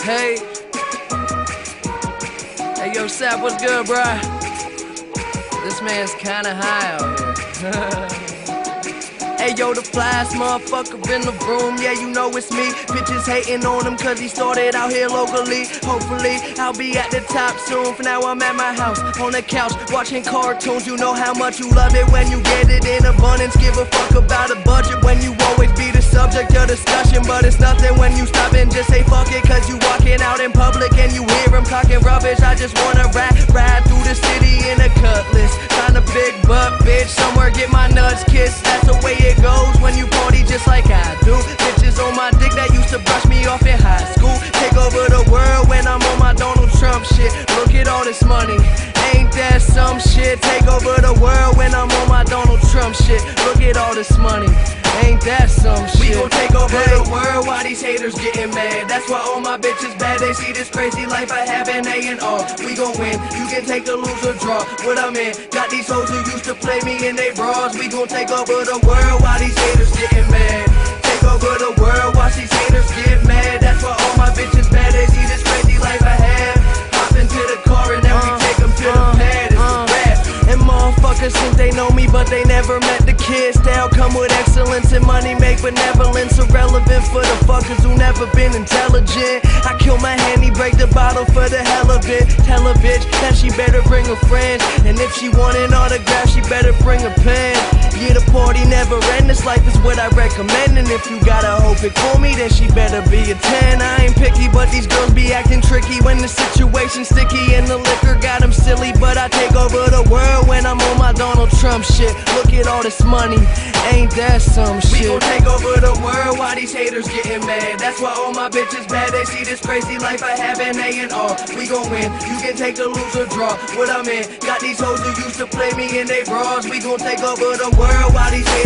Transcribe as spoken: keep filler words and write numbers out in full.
Hey, hey, yo, Sap, what's good, bruh? This man's kinda high out here. Hey, yo, the flyest motherfucker in the room, yeah, you know it's me. Bitches hating on him cause he started out here locally. Hopefully, I'll be at the top soon. For now, I'm at my house, on the couch, watching cartoons. You know how much you love it when you get it in abundance. Give a fuck about a budget when you always be the subject of discussion. But it's nothing when you stop and just say fuck it, cause you walking out in public and you hear him talking rubbish. I just wanna ride, ride through the city in a cutlass. Find a big butt, bitch, somewhere get my nuts kissed. That's the way it goes when you party just like I do. Bitches on my dick that used to brush me off in high school. Take over the world when I'm on my Donald Trump shit. Look at all this money, ain't that some shit? Take over the world when I'm on my Donald Trump shit. Look at all this money, ain't that some shit? We gon' take over hey. the world while these haters getting mad. That's why all my bitches bad. They see this crazy life I have in A and R. We gon' win, you can take the lose or draw. What I'm in, got these hoes who used to play me in they bras. We gon' take over the world while these haters getting mad. Take over the world while these haters get mad. That's why all my bitches bad. They see this crazy life I have. Hop into the car and then uh, we take them to uh, the pad. It's uh, a rap. And motherfuckers think they know me, but they never met the kids. Style come with excellence and money make benevolence irrelevant for the fuckers who never been intelligent. I kill my handy, break the bottle for the hell of it. Tell a bitch that she better bring a friend, and if she want an autograph, she better bring a pen. Yeah, the party never end, this life is what I recommend. And if you got a hoe pick for me, then she better be a ten. I ain't picky, but these girls be acting tricky when the situation's sticky and the liquor got them silly. But I take over the world when I'm on my Donald Trump shit. Look at all this money, ain't that some shit? We gon' take over the world while these haters getting mad. That's why all my bitches bad. They see this crazy life I have in A and R. We gon' win, you can take the lose or draw. What I'm in, got these hoes who used to play me in they bras. We gon' take over the world while these haters